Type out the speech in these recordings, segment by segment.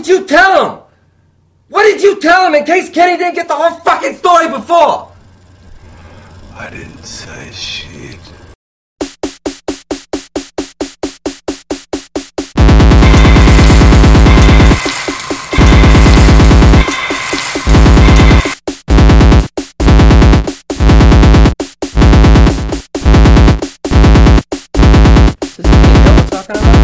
you tell him? What did you tell him in case Kenny didn't get the whole fucking story before? I didn't say shit. Is this Kenny Gill we're talking about?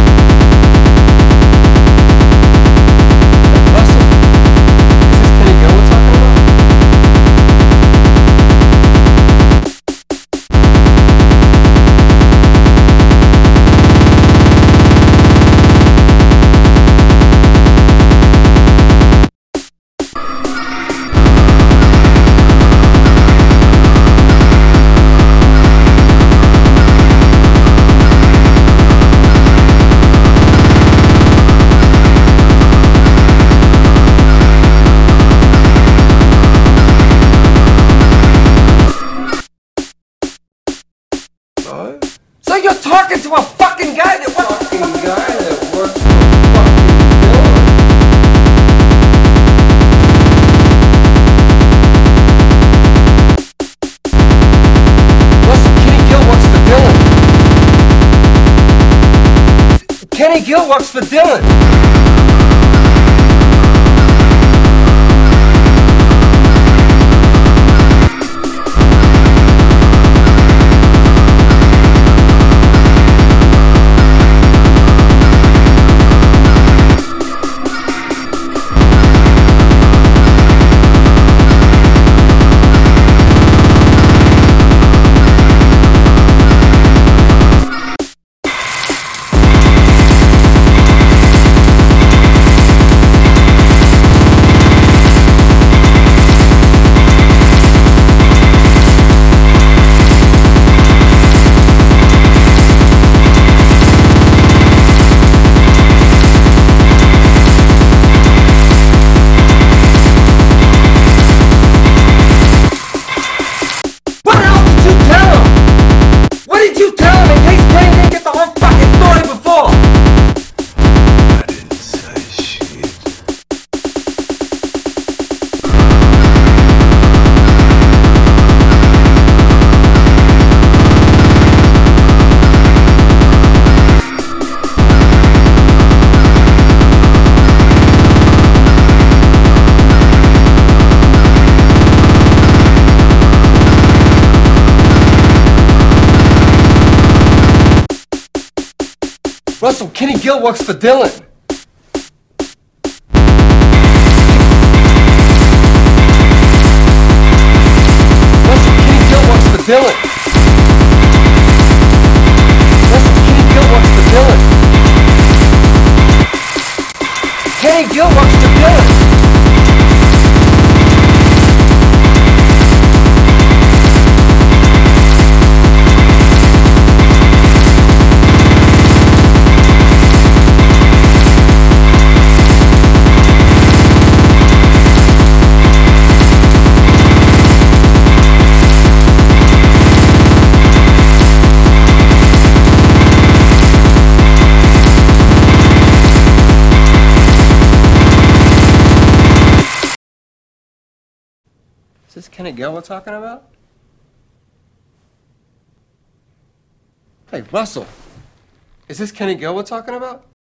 Russell, is this Kenny Gill we're talking about? No? So you're talking to a fucking guy that works Fucking guy that works for fucking villain. Russell, Kenny Gill works for Dylan. Kenny Gill works for Dylan. What else did you tell him? What did you tell him in case Kenny didn't get the whole fucking story before? I didn't say shit. Russell, Kenny Gill works for Dylan. Russell, Kenny Gill works for Dylan. Russell, Kenny Gill works for Dylan. Kenny Gill works for Dylan. Is this Kenny Gill we're talking about? Hey, Russell, is this Kenny Gill we're talking about?